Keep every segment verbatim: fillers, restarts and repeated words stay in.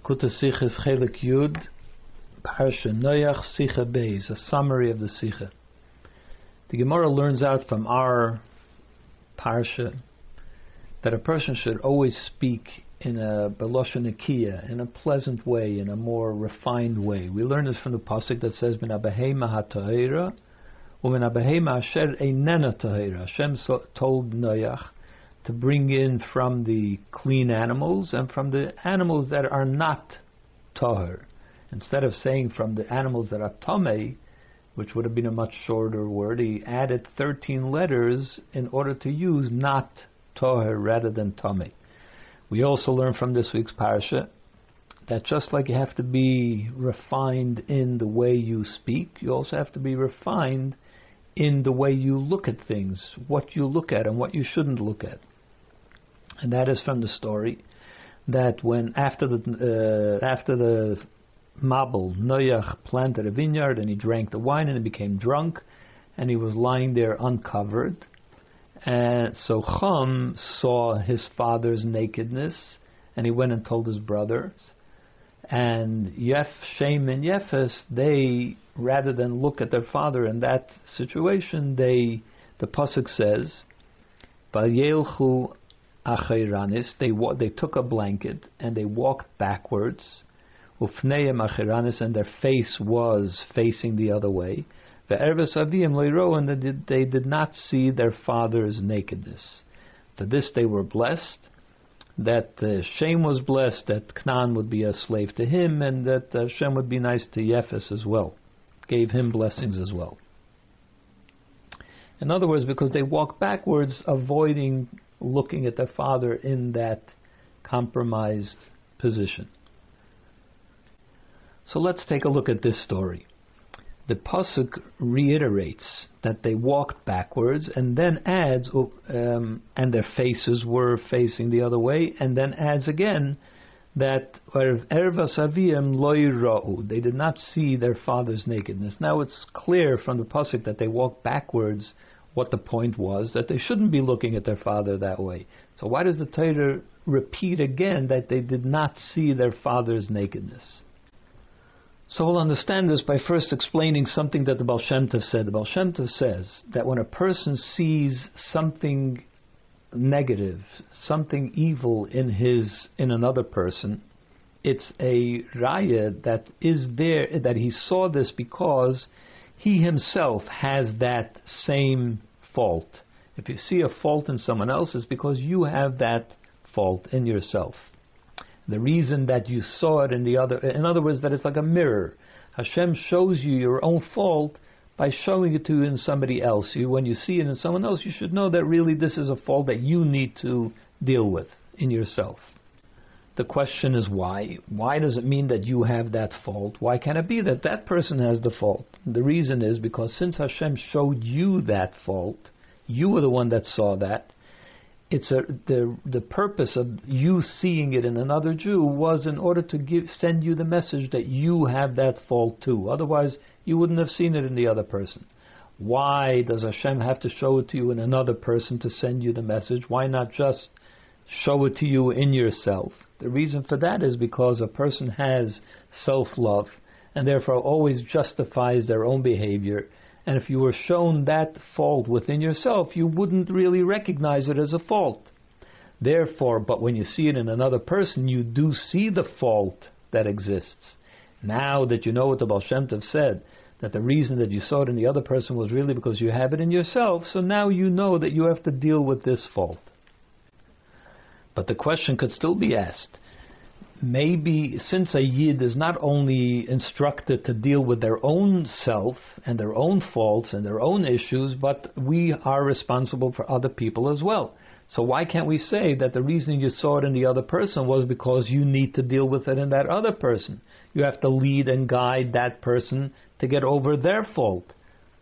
Likutei Sichos Chelik Yud, Parsha Noach, Sicha Beis, a summary of the Sicha. The Gemara learns out from our Parsha that a person should always speak in a Beloshen Nekiya, in a pleasant way, in a more refined way. We learn this from the pasuk that says, "Min habehema ha'tohera, u'min habehema asher einena tohera." Hashem so, told Noach to bring in from the clean animals and from the animals that are not toher. Instead of saying from the animals that are tomei, which would have been a much shorter word, he added thirteen letters in order to use not toher rather than tomei. We also learn from this week's parsha that just like you have to be refined in the way you speak, you also have to be refined in the way you look at things, what you look at and what you shouldn't look at. And that is from the story that when after the uh, after the Mabul, Noach planted a vineyard and he drank the wine and he became drunk and he was lying there uncovered. And so Chum saw his father's nakedness and he went and told his brothers. And Yef, Shem and Yefes, they, rather than look at their father in that situation, they, the pasuk says, Vayelchu Achiranis, they they took a blanket and they walked backwards. Ufneim Achiranis, and their face was facing the other way. Ve'erves Avim Leiro, and they did, they did not see their father's nakedness. For this they were blessed. That uh, Shem was blessed that Canaan would be a slave to him, and that uh, Shem would be nice to Yefes as well. Gave him blessings as well. In other words, because they walked backwards, avoiding looking at their father in that compromised position. So let's take a look at this story. The pasuk reiterates that they walked backwards, and then adds, um, and their faces were facing the other way, and then adds again that ervas avim lo yira'u, they did not see their father's nakedness. Now it's clear from the pasuk that they walked backwards. What the point was, that they shouldn't be looking at their father that way. So why does the Torah repeat again that they did not see their father's nakedness? So we'll understand this by first explaining something that the Baal Shem Tov said. The Baal Shem Tov says that when a person sees something negative, something evil in his in another person, it's a raya that is there, that he saw this because he himself has that same fault. If you see a fault in someone else, it's because you have that fault in yourself. The reason that you saw it in the other, in other words, that it's like a mirror. Hashem shows you your own fault by showing it to you in somebody else. You, when you see it in someone else, you should know that really this is a fault that you need to deal with in yourself. The question is why? Why does it mean that you have that fault? Why can it be that that person has the fault? The reason is because since Hashem showed you that fault, you were the one that saw that. It's a, the the purpose of you seeing it in another Jew was in order to give send you the message that you have that fault too. Otherwise, you wouldn't have seen it in the other person. Why does Hashem have to show it to you in another person to send you the message? Why not just show it to you in yourself? The reason for that is because a person has self-love and therefore always justifies their own behavior. And if you were shown that fault within yourself, you wouldn't really recognize it as a fault. Therefore, but when you see it in another person, you do see the fault that exists. Now that you know what the Baal Shem Tov said, that the reason that you saw it in the other person was really because you have it in yourself, so now you know that you have to deal with this fault. But the question could still be asked. Maybe since a Yid is not only instructed to deal with their own self and their own faults and their own issues, but we are responsible for other people as well. So why can't we say that the reason you saw it in the other person was because you need to deal with it in that other person? You have to lead and guide that person to get over their fault.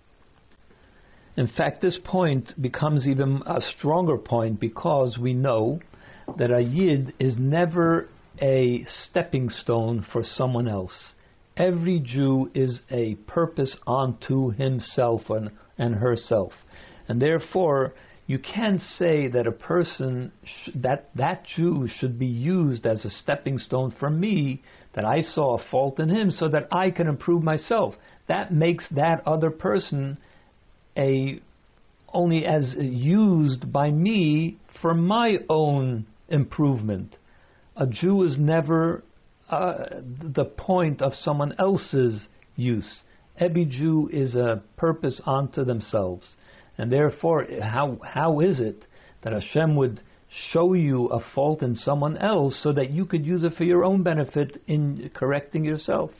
In fact, this point becomes even a stronger point because we know that a Yid is never a stepping stone for someone else. Every Jew is a purpose unto himself and, and herself. And therefore, You can't say that a person, sh- that that Jew should be used as a stepping stone for me, that I saw a fault in him so that I can improve myself. That makes that other person a only as used by me for my own improvement. A Jew is never uh, the point of someone else's use. Every Jew is a purpose unto themselves. And therefore, how how is it that Hashem would show you a fault in someone else so that you could use it for your own benefit in correcting yourself?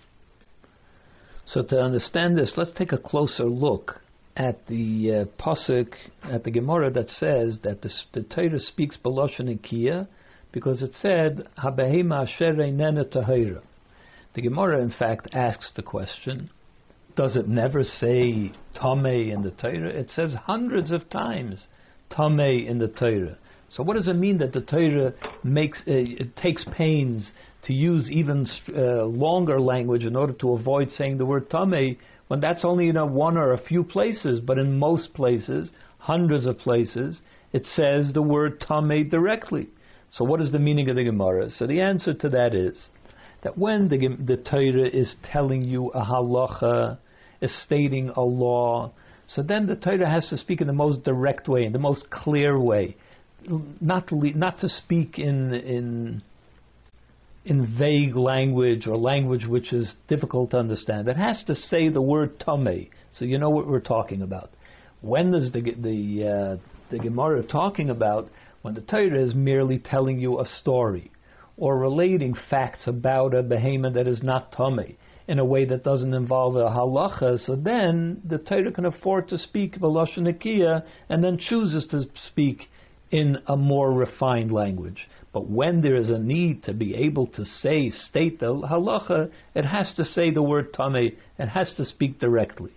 So to understand this, let's take a closer look at the uh, pasuk, at the Gemara that says that the, the Torah speaks B'lashon Nikiya because it said, Habehema asher einena tahira. The Gemara, in fact, asks the question, does it never say Tameh in the Torah? It says hundreds of times Tameh in the Torah. So what does it mean that the Torah makes uh, it takes pains to use even uh, longer language in order to avoid saying the word Tameh, when that's only in a one or a few places, but in most places, hundreds of places, it says the word Tameh directly. So what is the meaning of the Gemara? So the answer to that is that when the, the Torah is telling you a halacha, is stating a law, so then the Torah has to speak in the most direct way, in the most clear way, not to, not to speak in in in vague language or language which is difficult to understand. It has to say the word tameh, so you know what we're talking about. When is the the uh, the Gemara talking about? When the Torah is merely telling you a story or relating facts about a behemoth that is not tameh in a way that doesn't involve a halacha, so then the Torah can afford to speak b'lashon nikiya and then chooses to speak in a more refined language. But when there is a need to be able to say, state the halacha, it has to say the word tameh, it has to speak directly.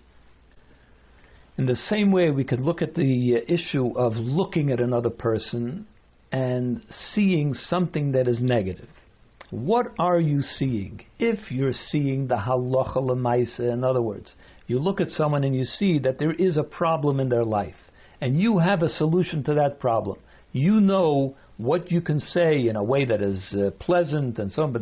In the same way, we could look at the issue of looking at another person and seeing something that is negative. What are you seeing? If you're seeing the halacha l'maisa, in other words, you look at someone and you see that there is a problem in their life, and you have a solution to that problem. You know what you can say in a way that is uh, pleasant and so on,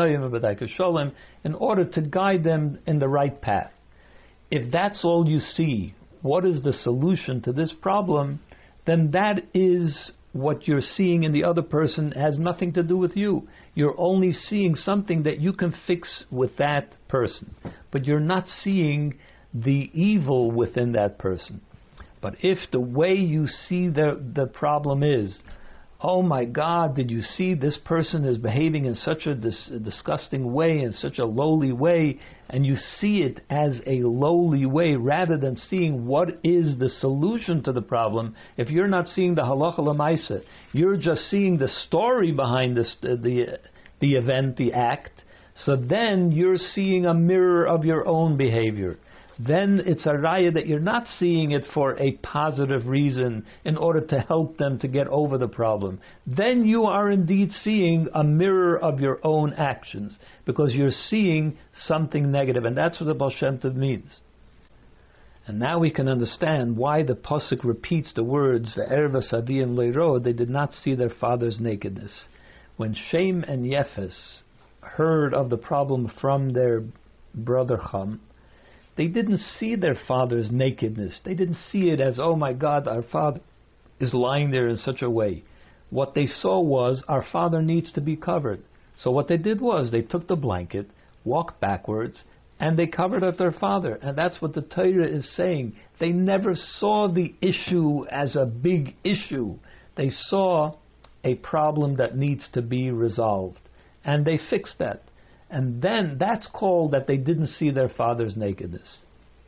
in order to guide them in the right path. If that's all you see, what is the solution to this problem, then that is what you're seeing in the other person has nothing to do with you. You're only seeing something that you can fix with that person, but you're not seeing the evil within that person. But if the way you see the the problem is, oh my God, did you see this person is behaving in such a, dis- a disgusting way, in such a lowly way, and you see it as a lowly way rather than seeing what is the solution to the problem. If you're not seeing the halacha l'maisa, you're just seeing the story behind this, uh, the the event, the act, so then you're seeing a mirror of your own behavior. Then it's a raya that you're not seeing it for a positive reason in order to help them to get over the problem. Then you are indeed seeing a mirror of your own actions because you're seeing something negative, and that's what the Baal Shem Tov means. And now we can understand why the pasuk repeats the words ve'erva saviyim leiro. They did not see their father's nakedness. When Shem and Yefes heard of the problem from their brother Ham, they didn't see their father's nakedness. They didn't see it as, oh my God, our father is lying there in such a way. What they saw was, our father needs to be covered. So what they did was, they took the blanket, walked backwards, and they covered up their father. And that's what the Torah is saying. They never saw the issue as a big issue. They saw a problem that needs to be resolved. And they fixed that. And then that's called that they didn't see their father's nakedness.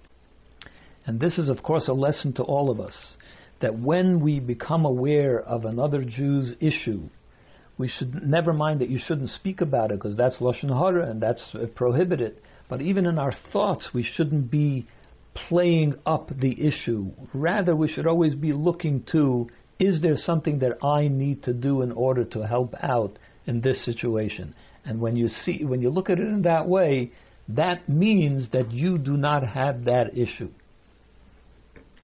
And this is, of course, a lesson to all of us, that when we become aware of another Jew's issue, we should never mind that you shouldn't speak about it, because that's Lashon Hara and that's prohibited. But even in our thoughts, we shouldn't be playing up the issue. Rather, we should always be looking to, is there something that I need to do in order to help out in this situation? And when you see, when you look at it in that way, that means that you do not have that issue.